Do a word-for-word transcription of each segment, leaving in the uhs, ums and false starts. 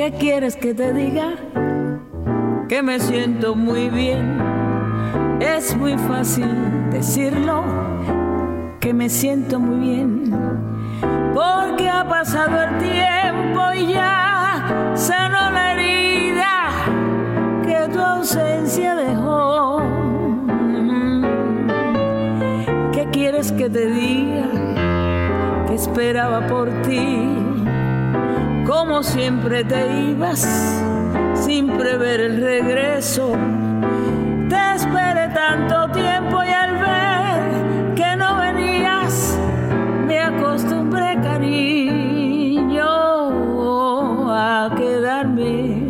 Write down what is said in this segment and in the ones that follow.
¿Qué quieres que te diga? Que me siento muy bien. Es muy fácil decirlo, que me siento muy bien, porque ha pasado el tiempo y ya sanó la herida que tu ausencia dejó. ¿Qué quieres que te diga? Que esperaba por ti, como siempre te ibas sin prever el regreso. Te esperé tanto tiempo y al ver que no venías me acostumbré, cariño, a quedarme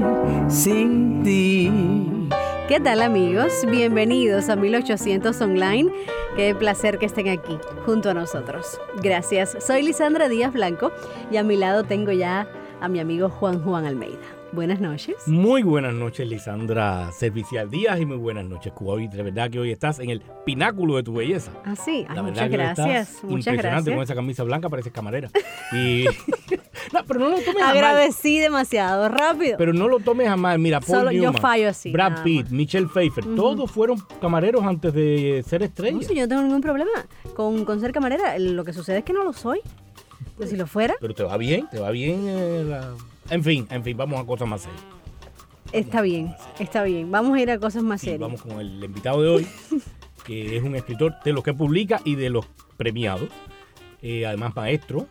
sin ti. ¿Qué tal, amigos? Bienvenidos a mil ochocientos Online. Qué placer que estén aquí junto a nosotros. Gracias. Soy Lisandra Díaz Blanco y a mi lado tengo ya a mi amigo Juan Juan Almeida. Buenas noches. Muy buenas noches, Lisandra Servicial Díaz, y muy buenas noches, Cuba. Hoy, de verdad que hoy estás en el pináculo de tu belleza. Ah, sí. Ay, la muchas gracias. Muchas impresionante gracias. Con esa camisa blanca, pareces camarera. Y no, pero no lo tomes Agradecí jamás. demasiado rápido. Pero no lo tomes jamás. Mira, Paul Solo Newman, yo fallo así. Brad Pitt, Michelle Pfeiffer, uh-huh. todos fueron camareros antes de ser estrellas. No, sí, yo no tengo ningún problema con, con ser camarera. Lo que sucede es que no lo soy. Pues si lo fuera. Pero te va bien, te va bien. Eh, la... En fin, en fin, vamos a cosas más serias. Está bien, está bien. Vamos a ir a cosas más sí, serias. Vamos con el invitado de hoy, que es un escritor de los que publica y de los premiados. Eh, además, maestro.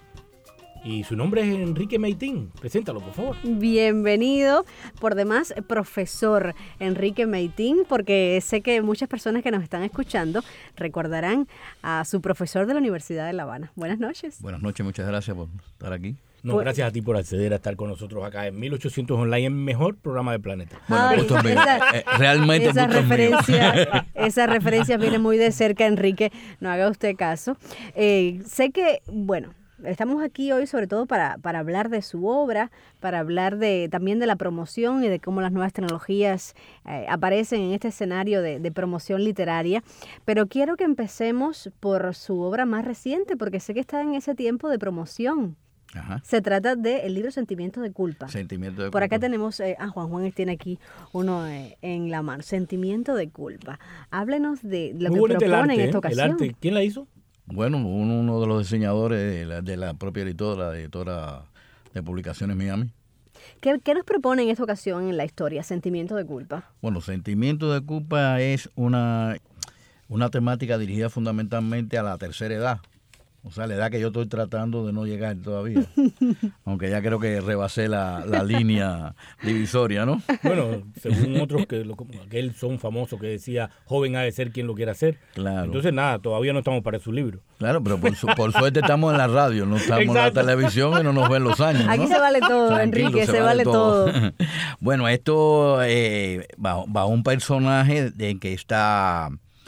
Y su nombre es Enrique Meitín. Preséntalo, por favor. Bienvenido. Por demás, profesor Enrique Meitín, porque sé que muchas personas que nos están escuchando recordarán a su profesor de la Universidad de La Habana. Buenas noches. Buenas noches, muchas gracias por estar aquí. No, pues, gracias a ti por acceder a estar con nosotros acá en mil ochocientos Online, el mejor programa del planeta. Bueno, Ay, gusto mío. Eh, realmente esa gusto referencia, mío. Esa referencia viene muy de cerca, Enrique. No haga usted caso. Eh, sé que, bueno, estamos aquí hoy sobre todo para, para hablar de su obra, para hablar de también de la promoción y de cómo las nuevas tecnologías eh, aparecen en este escenario de, de promoción literaria. Pero quiero que empecemos por su obra más reciente, porque sé que está en ese tiempo de promoción. Ajá. Se trata del libro Sentimiento de Culpa. Sentimiento de Por culpa. acá tenemos, eh, ah, Juan Juan tiene aquí uno eh, en la mano, Sentimiento de Culpa. Háblenos de lo Muy que propone en arte, esta ¿eh? ocasión. El arte, ¿quién la hizo? Bueno, uno de los diseñadores de la, de la propia editora, la editora de Publicaciones Miami. ¿Qué, ¿Qué nos propone en esta ocasión en la historia, Sentimiento de Culpa? Bueno, Sentimiento de Culpa es una, una temática dirigida fundamentalmente a la tercera edad. O sea, la edad que yo estoy tratando de no llegar todavía. Aunque ya creo que rebasé la, la línea divisoria, ¿no? Bueno, según otros, que lo, aquel son famoso que decía, joven ha de ser quien lo quiera ser. Claro. Entonces, nada, todavía no estamos para su libro. Claro, pero por, su, por suerte estamos en la radio, no estamos Exacto. en la televisión y no nos ven los años, ¿no? Aquí se vale todo, Tranquilo, Enrique, se, se vale, vale todo. todo. Bueno, esto eh, bajo, bajo un personaje de que está...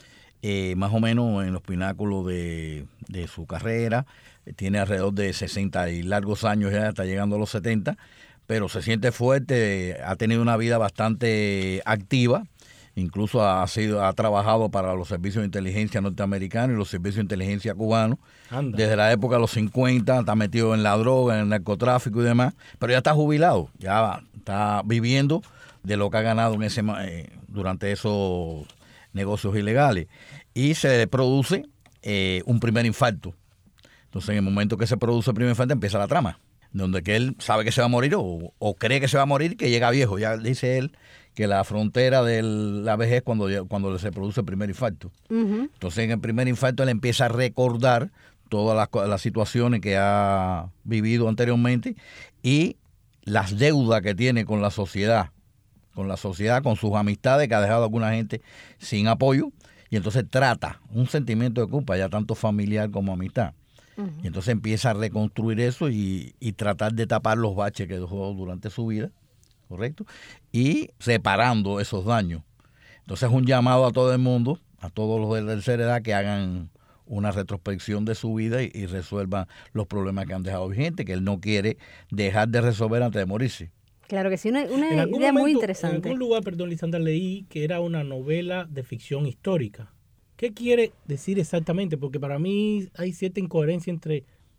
Eh, más o menos en los pináculos de, de su carrera, tiene alrededor de sesenta y largos años, ya está llegando a los setenta, pero se siente fuerte, ha tenido una vida bastante activa, incluso ha sido ha trabajado para los servicios de inteligencia norteamericanos y los servicios de inteligencia cubanos. Anda. Desde la época de los cincuenta, está metido en la droga, en el narcotráfico y demás, pero ya está jubilado, ya está viviendo de lo que ha ganado en ese eh, durante esos negocios ilegales, y se produce eh, un primer infarto. Entonces, en el momento que se produce el primer infarto, empieza la trama, donde que él sabe que se va a morir o, o cree que se va a morir y que llega viejo. Ya dice él que la frontera de la vejez cuando, cuando se produce el primer infarto. Uh-huh. Entonces, en el primer infarto, él empieza a recordar todas las, las situaciones que ha vivido anteriormente y las deudas que tiene con la sociedad. con la sociedad, con sus amistades, que ha dejado a alguna gente sin apoyo, y entonces trata un sentimiento de culpa, ya tanto familiar como amistad. Uh-huh. Y entonces empieza a reconstruir eso y, y tratar de tapar los baches que dejó durante su vida, ¿correcto? Y reparando esos daños. Entonces es un llamado a todo el mundo, a todos los de la tercera edad, que hagan una retrospección de su vida y, y resuelvan los problemas que han dejado vigentes, que él no quiere dejar de resolver antes de morirse. Claro que sí, una, una idea momento, muy interesante. En algún lugar, perdón, Lisandra, leí que era una novela de ficción histórica. ¿Qué quiere decir exactamente? Porque para mí hay cierta incoherencia entre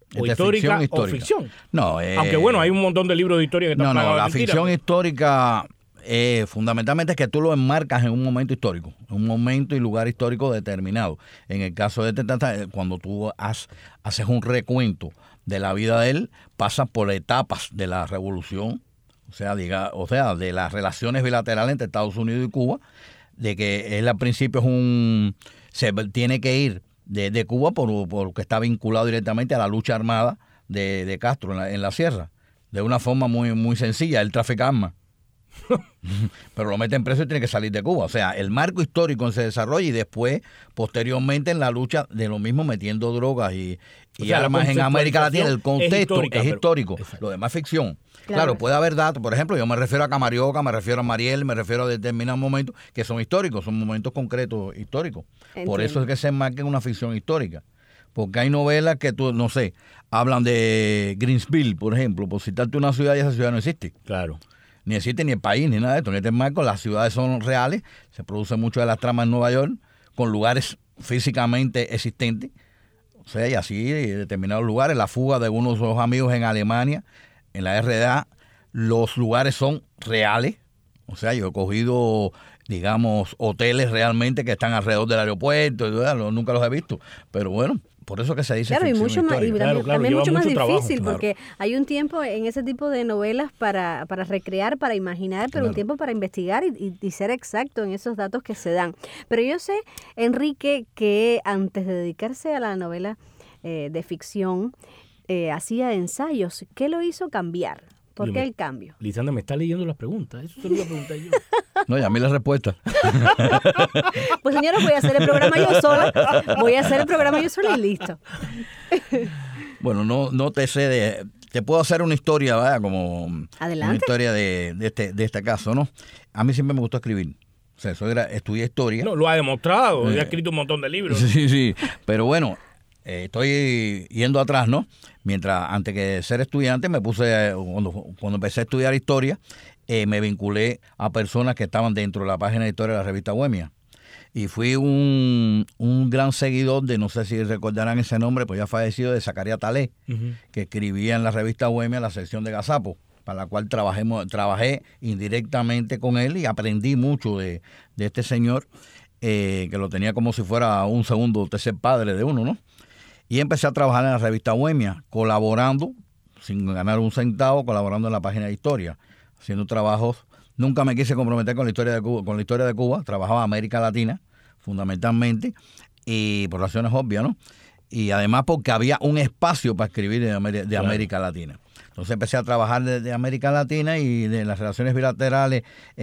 o Este, histórica, ficción histórica o ficción. No, eh, Aunque bueno, hay un montón de libros de historia que están No, no, plagados de la mentiras. ficción histórica eh, fundamentalmente es que tú lo enmarcas en un momento histórico, en un momento y lugar histórico determinado. En el caso de este, cuando tú has, haces un recuento de la vida de él, pasas por etapas de la revolución, o sea, diga, o sea, de las relaciones bilaterales entre Estados Unidos y Cuba, de que él al principio es un se tiene que ir de, de Cuba por, porque está vinculado directamente a la lucha armada de, de Castro en la, en la sierra, de una forma muy, muy sencilla. Él trafica armas. Pero lo meten preso y tiene que salir de Cuba. O sea, el marco histórico se desarrolla y después, posteriormente, en la lucha de lo mismo, metiendo drogas y, y o sea, armas en América Latina. El contexto es, histórica, es pero, histórico. Exacto. Lo demás es ficción. Claro. Claro, puede haber datos. Por ejemplo, yo me refiero a Camarioca, me refiero a Mariel, me refiero a determinados momentos que son históricos, son momentos concretos históricos. Entiendo. Por eso es que se enmarca en una ficción histórica. Porque hay novelas que tú, no sé, hablan de Greensville, por ejemplo, por citarte una ciudad y esa ciudad no existe. Claro. Ni existe ni el país, ni nada de esto. En este marco las ciudades son reales, se produce mucho de las tramas en Nueva York, con lugares físicamente existentes. O sea, y así en determinados lugares, la fuga de unos de los amigos en Alemania, en la R D A, los lugares son reales. O sea, yo he cogido, digamos, hoteles realmente que están alrededor del aeropuerto, y, nunca los he visto. Pero bueno, por eso que se dice claro, y ficción mucho más, y histórica. Claro, también, claro, también lleva mucho más mucho trabajo, difícil, claro. porque hay un tiempo en ese tipo de novelas para, para recrear, para imaginar, pero Claro. un tiempo para investigar y, y, y ser exacto en esos datos que se dan. Pero yo sé, Enrique, que antes de dedicarse a la novela eh, de ficción, eh, hacía ensayos. ¿Qué lo hizo cambiar? ¿Por Yo qué me- el cambio? Lisandra me está leyendo las preguntas. Eso se lo iba a preguntar yo. No, y a mí la respuesta. Pues señores, voy a hacer el programa yo sola. Voy a hacer el programa yo sola y listo. Bueno, no, no te sé de... Te puedo hacer una historia, ¿verdad? Como Adelante. una historia de, de, este, de este caso, ¿no? A mí siempre me gustó escribir. O sea, soy, gra- estudié historia. No, lo ha demostrado. Eh. Ha escrito un montón de libros. Sí, sí. Pero bueno, eh, estoy yendo atrás, ¿no? Mientras, antes que ser estudiante, me puse, eh, cuando, cuando empecé a estudiar historia, eh, me vinculé a personas que estaban dentro de la página de historia de la revista Bohemia. Y fui un, un gran seguidor de, no sé si recordarán ese nombre, pues ya fallecido, de Zacarías Talé, Ujú. que escribía en la revista Bohemia la sección de Gazapo, para la cual trabajemos, trabajé indirectamente con él y aprendí mucho de, de este señor, eh, que lo tenía como si fuera un segundo o tercer padre de uno, ¿no? Y empecé a trabajar en la revista Bohemia, colaborando, sin ganar un centavo, colaborando en la página de historia, haciendo trabajos. Nunca me quise comprometer con la historia de Cuba, con la historia de Cuba, trabajaba América Latina, fundamentalmente, y por razones obvias, ¿no? Y además porque había un espacio para escribir de, Ameri- de Claro. América Latina. Entonces empecé a trabajar de, de América Latina y de las relaciones bilaterales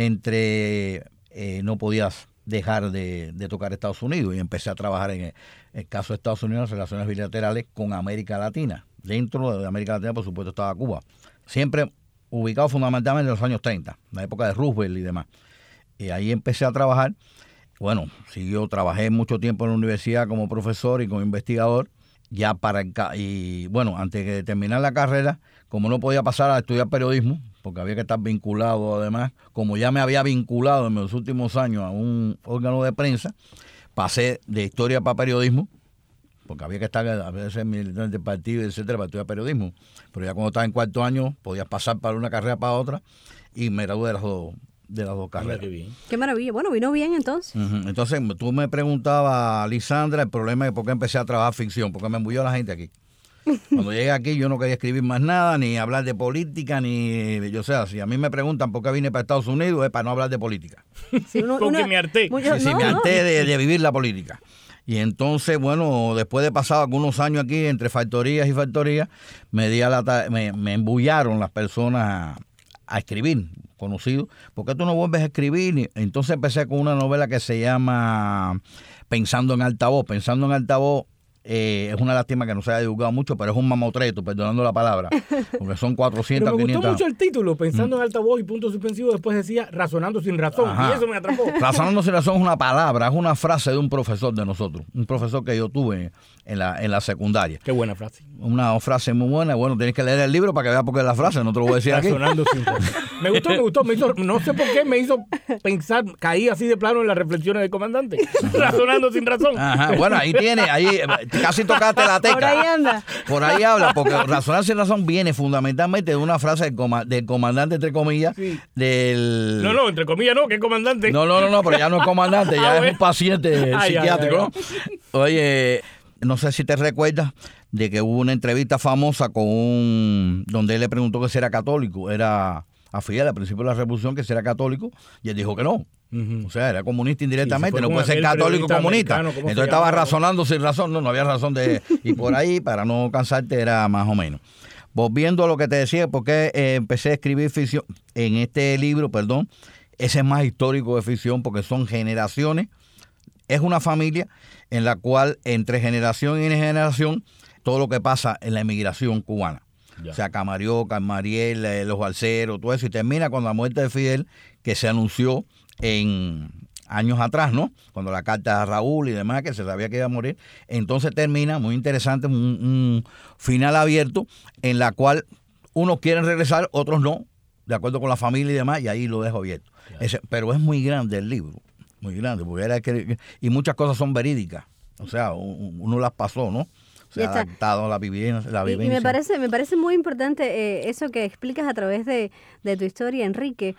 entre, eh, no podías dejar de, de tocar Estados Unidos, y empecé a trabajar en el, el caso de Estados Unidos, las relaciones bilaterales con América Latina. Dentro de América Latina, por supuesto, estaba Cuba. Siempre ubicado fundamentalmente en los años treinta, la época de Roosevelt y demás. Y ahí empecé a trabajar. Bueno, siguió, trabajé mucho tiempo en la universidad como profesor y como investigador. Ya para el ca- y bueno, antes de terminar la carrera, como no podía pasar a estudiar periodismo, porque había que estar vinculado además, como ya me había vinculado en los últimos años a un órgano de prensa, pasé de historia para periodismo, porque había que estar a veces militante del partido, etcétera, para estudiar periodismo. Pero ya cuando estaba en cuarto año, podías pasar para una carrera para otra, y me gradué de las dos, de las dos Mira carreras. qué bien. Qué maravilla. Bueno, vino bien entonces. Ujú. Entonces, tú me preguntabas, Lisandra, el problema es por qué empecé a trabajar ficción, porque me embulló la gente aquí. Cuando llegué aquí yo no quería escribir más nada, ni hablar de política, ni... Yo sé, si a mí me preguntan por qué vine para Estados Unidos, es para no hablar de política. Sí, uno- Porque uno- me harté. mucho- Sí, sí, no, me no. harté de, de vivir la política. Y entonces, bueno, después de pasar algunos años aquí, entre factorías y factorías, me, di a la ta- me, me embullaron las personas a, a escribir, conocidos. ¿Por qué tú no vuelves a escribir? Y entonces empecé con una novela que se llama Pensando en Altavoz. Pensando en Altavoz, eh, es una lástima que no se haya divulgado mucho, pero es un mamotreto, perdonando la palabra, porque son cuatrocientas, Pero me gustó quinientas. mucho el título, pensando en altavoz y punto suspensivo, después decía razonando sin razón. Ajá. Y eso me atrapó. Razonando sin razón es una palabra, es una frase de un profesor de nosotros, un profesor que yo tuve en la, en la secundaria. Qué buena frase. Una frase muy buena. Bueno, tienes que leer el libro para que veas por qué es la frase, no te lo voy a decir aquí. Razonando sin razón. Me gustó, me gustó. Me hizo, no sé por qué me hizo pensar, caí así de plano en las reflexiones del comandante. Razonando sin razón. Ajá, bueno, ahí tiene, ahí casi tocaste la tecla. Por ahí anda. Por ahí habla, porque Razonar sin razón viene fundamentalmente de una frase del, coma, del comandante, entre comillas, sí. del... No, no, entre comillas no, que es comandante. No, no, no, no, pero ya no es comandante, ya ah, es un paciente ay, psiquiátrico. Ay, ay, ay. Oye, no sé si te recuerdas de que hubo una entrevista famosa con un... donde él le preguntó que si era católico, era a Fidel al principio de la Revolución, que si era católico, y él dijo que no. Uh-huh. O sea, era comunista indirectamente, sí, no puede ser católico comunista. Entonces estaba llama, razonando sin razón, no, no había razón de... Y por ahí, para no cansarte, era más o menos. Volviendo a lo que te decía, porque eh, empecé a escribir ficción en este libro, perdón, ese es más histórico de ficción porque son generaciones, es una familia en la cual entre generación y generación todo lo que pasa en la emigración cubana. Ya. O sea, Camarioca, Mariel, eh, los balseros, todo eso, y termina con la muerte de Fidel, que se anunció en años atrás, ¿no? Cuando la carta a Raúl y demás, que se sabía que iba a morir. Entonces termina, muy interesante, un, un final abierto en la cual unos quieren regresar, otros no, de acuerdo con la familia y demás, y ahí lo dejo abierto. Ese, pero es muy grande el libro, muy grande, porque era que, y muchas cosas son verídicas, o sea, uno las pasó, ¿no? O sea, adaptado a la vivencia. La vivencia. Y, y me parece me parece muy importante eh, eso que explicas a través de, de tu historia, Enrique,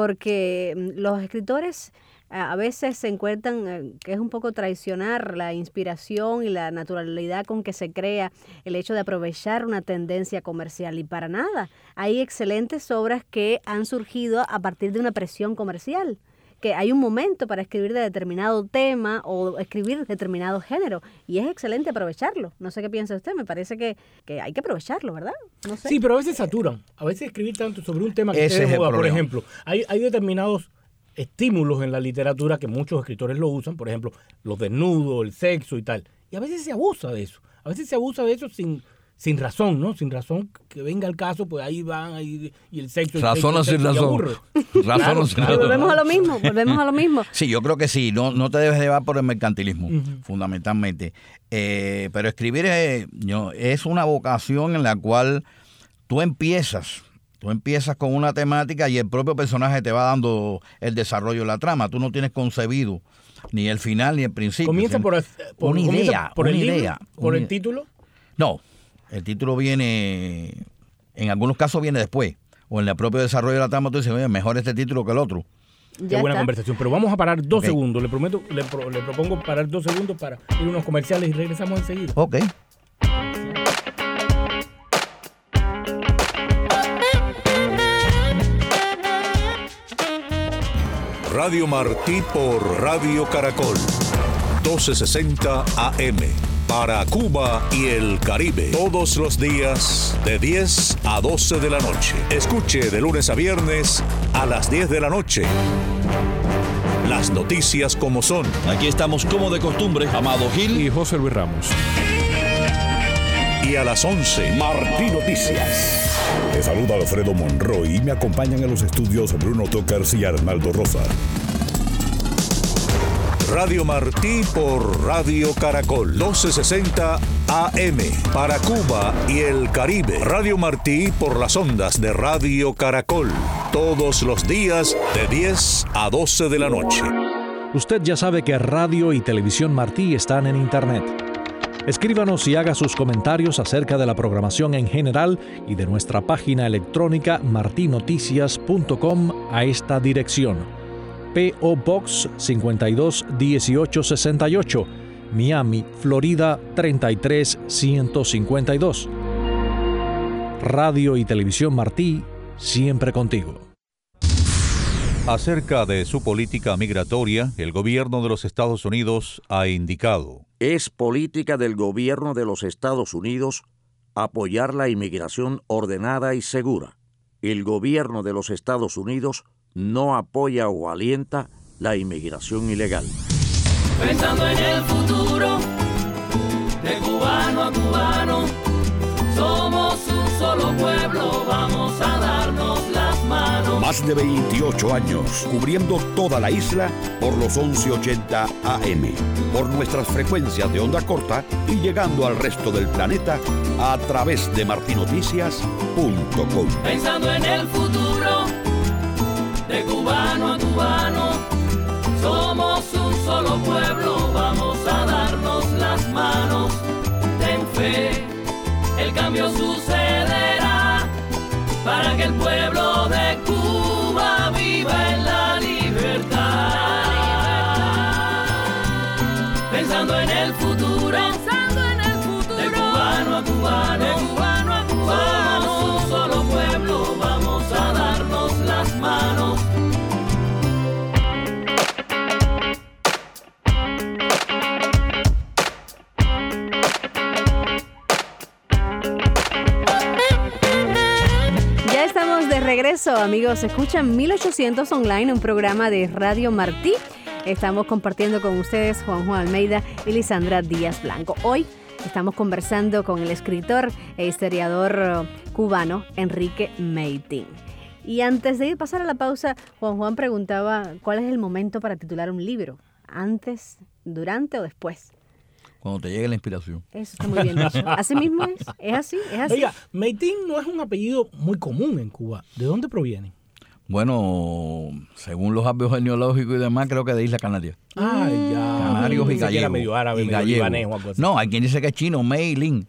porque los escritores a veces se encuentran eh, que es un poco traicionar la inspiración y la naturalidad con que se crea el hecho de aprovechar una tendencia comercial, y para nada. Hay excelentes obras que han surgido a partir de una presión comercial, que hay un momento para escribir de determinado tema o escribir determinado género, y es excelente aprovecharlo. No sé qué piensa usted, me parece que, que hay que aprovecharlo, ¿verdad? No sé. Sí, pero a veces saturan. A veces escribir tanto sobre un tema que esté de moda, por ejemplo. Hay, hay determinados estímulos en la literatura que muchos escritores lo usan, por ejemplo, los desnudos, el sexo y tal. Y a veces se abusa de eso. A veces se abusa de eso sin... sin razón, ¿no? Sin razón que venga el caso, pues ahí van, ahí, y el sexo... Razón o sin razón. Razón sin razón. Volvemos a lo mismo, volvemos a lo mismo. Sí, yo creo que sí, no, no te debes llevar por el mercantilismo, uh-huh. fundamentalmente. Eh, pero escribir es, yo, es una vocación en la cual tú empiezas, tú empiezas con una temática y el propio personaje te va dando el desarrollo de la trama. Tú no tienes concebido ni el final ni el principio. Comienza por, por una comienza idea, por una el idea. libro, por una, el título. No. El título viene, en algunos casos viene después, o en el propio desarrollo de la trama tú dices, oye, mejor este título que el otro. Ya Qué buena está. Conversación, pero vamos a parar dos okay. segundos, le prometo, le, pro, le propongo parar dos segundos para ir a unos comerciales y regresamos enseguida. Ok. Radio Martí por Radio Caracol, doce sesenta A M. Para Cuba y el Caribe, todos los días de diez a doce de la noche. Escuche de lunes a viernes a las diez de la noche. Las noticias como son. Aquí estamos como de costumbre, Amado Gil y José Luis Ramos. Y a las once, Martí Noticias. Te saluda Alfredo Monroy y me acompañan en los estudios Bruno Tocars y Arnaldo Rosa. Radio Martí por Radio Caracol, doce sesenta A M. Para Cuba y el Caribe. Radio Martí por las ondas de Radio Caracol. Todos los días de diez a doce de la noche. Usted ya sabe que Radio y Televisión Martí están en Internet. Escríbanos y haga sus comentarios acerca de la programación en general y de nuestra página electrónica marti noticias punto com a esta dirección. P O Box cincuenta y dos dieciocho sesenta y ocho, Miami, Florida treinta y tres ciento cincuenta y dos. Radio y Televisión Martí, siempre contigo. Acerca de su política migratoria, el gobierno de los Estados Unidos ha indicado: es política del gobierno de los Estados Unidos apoyar la inmigración ordenada y segura. El gobierno de los Estados Unidos no apoya o alienta la inmigración ilegal. Pensando en el futuro, de cubano a cubano, somos un solo pueblo, vamos a darnos las manos. Más de veintiocho años, cubriendo toda la isla por los once ochenta A M, por nuestras frecuencias de onda corta y llegando al resto del planeta a través de marti noticias punto com. Pensando en el futuro, de cubano a cubano, somos un solo pueblo, vamos a darnos las manos. cambio sucederá para que el pueblo de Cuba viva en la libertad. Pensando en el futuro, pensando en el futuro, de cubano a cubano, de cubano a cubano, somos un solo pueblo, vamos a darnos las manos. De regreso, amigos, escuchan mil ochocientos Online, un programa de Radio Martí. Estamos compartiendo con ustedes Juan Juan Almeida y Lisandra Díaz Blanco. Hoy estamos conversando con el escritor e historiador cubano Enrique Maytín. Y antes de ir pasar a la pausa, Juan Juan preguntaba cuál es el momento para titular un libro, antes, durante o después. Cuando te llegue la inspiración. Eso está muy bien dicho. Así mismo es. Es así, es así. Oiga, Maytín no es un apellido muy común en Cuba. ¿De dónde proviene? Bueno, según los árbitros genealógicos y demás, creo que de Isla Canaria. Ah, ya. Canarios y gallegos. medio árabe, y medio gallegos. libanés o algo así. No, hay quien dice que es chino, Meilin.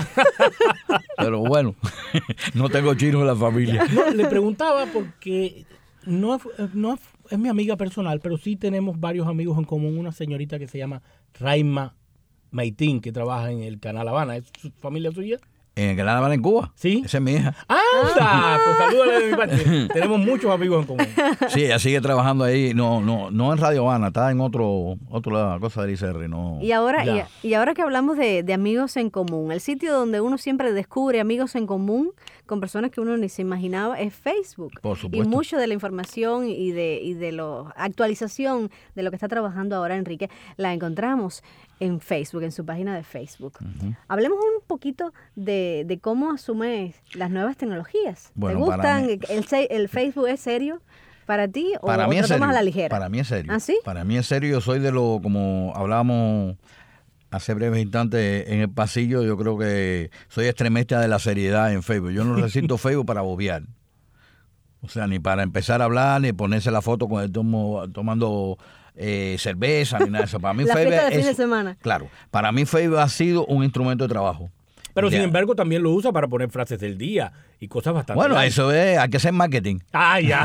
Pero bueno, no tengo chinos en la familia. No, le preguntaba porque no, no es, es mi amiga personal, pero sí tenemos varios amigos en común. Una señorita que se llama Raima Maytín, que trabaja en el Canal Habana. ¿Es su familia suya? ¿En el Canal Habana en Cuba? Sí. Esa es mi hija. ¡Anda! Pues salúdale de mi parte. Tenemos muchos amigos en común. Sí, ella sigue trabajando ahí. No, no, no en Radio Habana, está en otro, otra cosa del I C R. No. Y ahora, y, y ahora que hablamos de, de amigos en común, el sitio donde uno siempre descubre amigos en común con personas que uno ni se imaginaba es Facebook. Por supuesto. Y mucho de la información y de, y de la actualización de lo que está trabajando ahora Enrique la encontramos en Facebook, en su página de Facebook. Uh-huh. Hablemos un poquito de, de cómo asumes las nuevas tecnologías. Bueno, ¿te gustan? Mí, ¿El, ¿El Facebook es serio para ti o, para o mí te es lo tomas serio, a la ligera? Para mí es serio. ¿Ah, sí? Para mí es serio. Yo soy de lo, como hablábamos hace breves instantes en el pasillo, yo creo que soy extremista de la seriedad en Facebook. Yo no necesito Facebook para bobear. O sea, ni para empezar a hablar, ni ponerse la foto con el tomo, tomando eh, cerveza, ni nada de eso. Para mí la Facebook fiesta de es, fin de semana. Claro, para mí Facebook ha sido un instrumento de trabajo. Pero ya. Sin embargo también lo usa para poner frases del día y cosas bastante Bueno, grandes. Eso es, hay que hacer marketing. Ah, ya.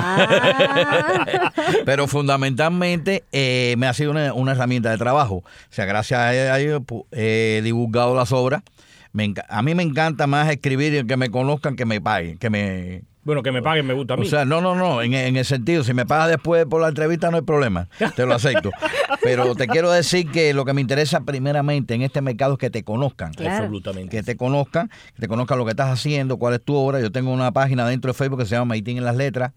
Ah. Pero fundamentalmente eh, me ha sido una, una herramienta de trabajo. O sea, gracias a ello he divulgado las obras. Me, a mí me encanta más escribir y que me conozcan que me paguen, que me... Bueno, que me paguen me gusta a mí. O sea, no, no, no, en, en el sentido, si me pagas después por la entrevista no hay problema, te lo acepto. Pero te quiero decir que lo que me interesa primeramente en este mercado es que te conozcan. Claro. Absolutamente. Que te conozcan, que te conozcan lo que estás haciendo, cuál es tu obra. Yo tengo una página dentro de Facebook que se llama Maytín en las letras,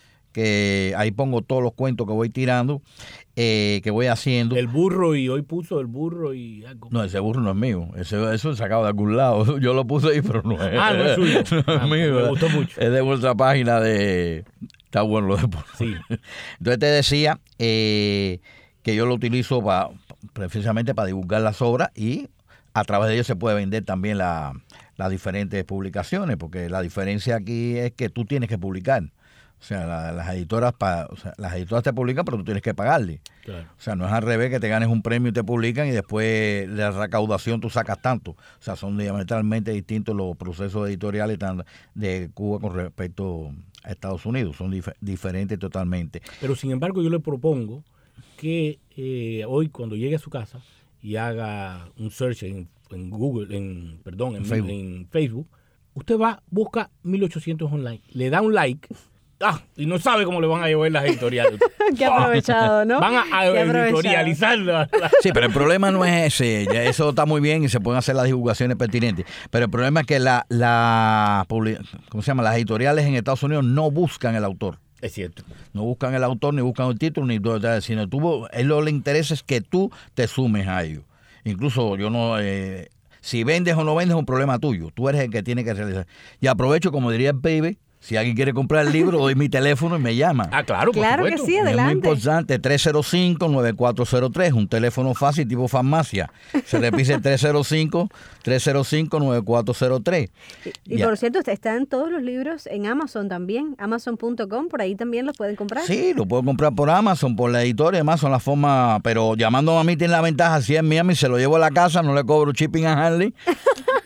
que ahí pongo todos los cuentos que voy tirando, eh, que voy haciendo. El burro, y hoy puso el burro y algo. No, ese burro no es mío, ese, eso es sacado de algún lado. Yo lo puse ahí, pero no es. Ah, no es suyo. No ah, es mío. Me gustó mucho. Es de vuestra página de... Está bueno lo de... Sí. Entonces te decía eh, que yo lo utilizo pa, precisamente para divulgar las obras y a través de ello se puede vender también la, las diferentes publicaciones, porque la diferencia aquí es que tú tienes que publicar. O sea, la, las editoras pa, o sea, las editoras te publican, pero tú tienes que pagarle. Claro. O sea, no es al revés que te ganes un premio y te publican y después de la recaudación tú sacas tanto. O sea, son diametralmente distintos los procesos editoriales de Cuba con respecto a Estados Unidos. Son dif- diferentes totalmente. Pero sin embargo yo le propongo que eh, hoy cuando llegue a su casa y haga un search en, en Google, en perdón, en Facebook. en Facebook, usted va, busca mil ochocientos Online, le da un like. Ah, y no sabe cómo le van a llevar las editoriales. Qué aprovechado, ¿no? Van a, a editorializarla. Sí, pero el problema no es ese. Ya eso está muy bien y se pueden hacer las divulgaciones pertinentes. Pero el problema es que la, la ¿cómo se llama? Las editoriales en Estados Unidos no buscan el autor. Es cierto. No buscan el autor, ni buscan el título, ni todo, sino tú, él lo que le interesa es que tú te sumes a ellos. Incluso yo no... Eh, si vendes o no vendes es un problema tuyo. Tú eres el que tiene que realizar. Y aprovecho, como diría el baby, si alguien quiere comprar el libro, doy mi teléfono y me llama. Ah, claro, por Claro supuesto. que sí, adelante. Es muy importante, tres cero cinco, nueve cuatro cero tres, un teléfono fácil tipo farmacia. Se repite tres cero cinco, tres cero cinco, nueve cuatro cero tres. Y, y por cierto, están todos los libros en Amazon también, amazon punto com, por ahí también los pueden comprar. Sí, lo puedo comprar por Amazon, por la editorial, además son las formas, pero llamando a mí tiene la ventaja, si es Miami, se lo llevo a la casa, no le cobro shipping a Harley.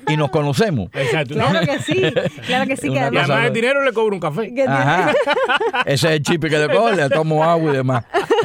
y nos conocemos. Exacto. Claro que sí, claro que sí. Que además, y además el dinero le cobro un café. Ajá. Ese es el chip que le coge, le tomo agua y demás.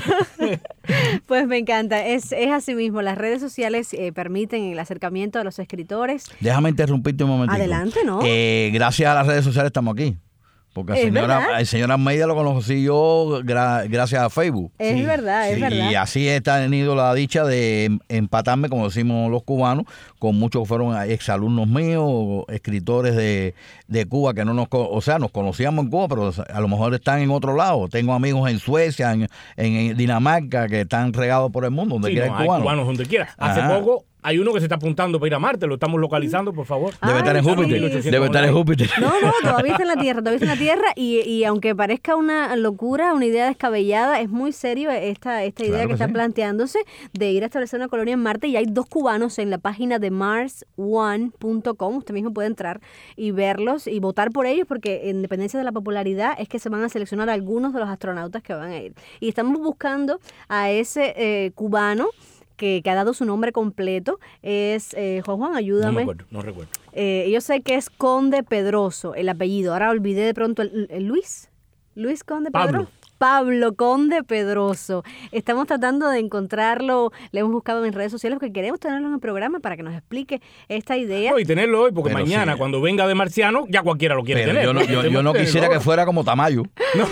Pues me encanta, es, es así mismo, las redes sociales eh, permiten el acercamiento a los escritores. Déjame interrumpirte un momentito. Adelante, ¿no? Eh, gracias a las redes sociales estamos aquí. Porque el señor, el señor Almeida lo conocí yo gra, gracias a Facebook. Es sí, verdad, es sí, verdad. Y así he tenido la dicha de empatarme, como decimos los cubanos, con muchos que fueron exalumnos míos, escritores de, de Cuba que no nos, o sea, nos conocíamos en Cuba, pero a lo mejor están en otro lado. Tengo amigos en Suecia, en, en Dinamarca, que están regados por el mundo, donde sí, quiera no, hay cubanos. Hay cubanos donde quiera. Hace Ajá. poco hay uno que se está apuntando para ir a Marte, lo estamos localizando, por favor. Debe estar en Júpiter. Debe estar en Júpiter. No, no, todavía está en la Tierra, todavía está en la Tierra y, y aunque parezca una locura, una idea descabellada, es muy serio esta, esta idea Claro que, que está sí. planteándose de ir a establecer una colonia en Marte y hay dos cubanos en la página de mars one punto com. Usted mismo puede entrar y verlos y votar por ellos porque en dependencia de la popularidad es que se van a seleccionar algunos de los astronautas que van a ir. Y estamos buscando a ese eh, cubano Que, que ha dado su nombre completo, es, eh, Juan Juan, ayúdame. No me acuerdo, no recuerdo. Eh, yo sé que es Conde Pedroso, el apellido. Ahora olvidé de pronto el, el Luis. Luis Conde Pablo. Pedroso. Pablo Conde Pedroso. Estamos tratando de encontrarlo, le hemos buscado en redes sociales porque queremos tenerlo en el programa para que nos explique esta idea. No, y tenerlo hoy, porque Pero mañana, sí. cuando venga de marciano, ya cualquiera lo quiere Pero tener. yo no, yo, yo no quisiera que fuera como Tamayo. No.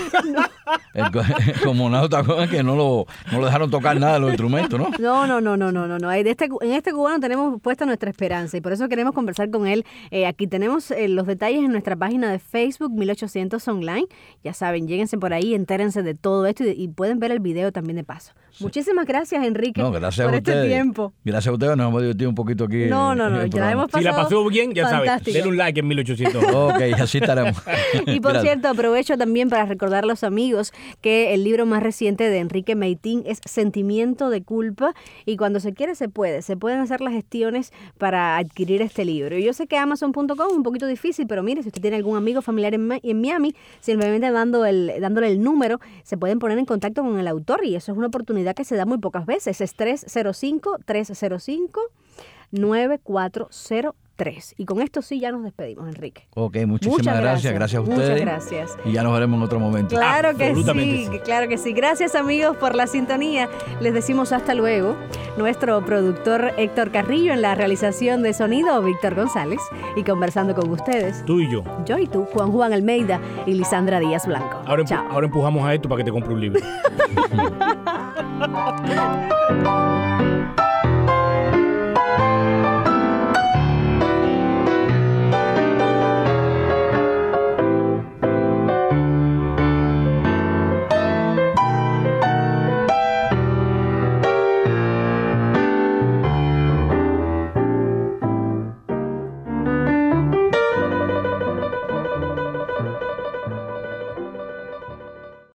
El, como Nauta, que no lo, no lo dejaron tocar nada de los instrumentos, ¿no? No, no, no, no, no, no, no. En este, en este cubano tenemos puesta nuestra esperanza y por eso queremos conversar con él. Eh, aquí tenemos eh, los detalles en nuestra página de Facebook, mil ochocientos Online. Ya saben, lléguense por ahí, entérense de todo esto y, y pueden ver el video también de paso. Sí. Muchísimas gracias, Enrique, no, gracias por a este ustedes. tiempo. Gracias a ustedes, nos hemos divertido un poquito aquí. No, no, no, ya hemos pasado. Si la pasó bien, ya fantástico. sabes, denle un like en mil ochocientos. Ok, así estaremos. Y por Gracias. cierto, aprovecho también para recordar a los amigos que el libro más reciente de Enrique Meitín es Sentimiento de Culpa y cuando se quiere se puede, se pueden hacer las gestiones para adquirir este libro. Y yo sé que amazon punto com es un poquito difícil, pero mire, si usted tiene algún amigo familiar en, en Miami, simplemente dando el, dándole el número, se pueden poner en contacto con el autor y eso es una oportunidad que se da muy pocas veces. Es tres cero cinco, tres cero cinco, nueve cuatro cero tres. Y con esto sí ya nos despedimos, Enrique. Ok, muchísimas Muchas gracias. gracias. Gracias a Muchas ustedes. gracias. Y ya nos veremos en otro momento. Claro que Absolutamente sí, sí. claro que sí. Gracias, amigos, por la sintonía. Les decimos hasta luego. Nuestro productor Héctor Carrillo en la realización de sonido, Víctor González. Y conversando con ustedes, Tú y yo. yo y tú, Juan Juan Almeida y Lisandra Díaz Blanco. Ahora, empu- Chao. ahora empujamos a esto para que te compre un libro.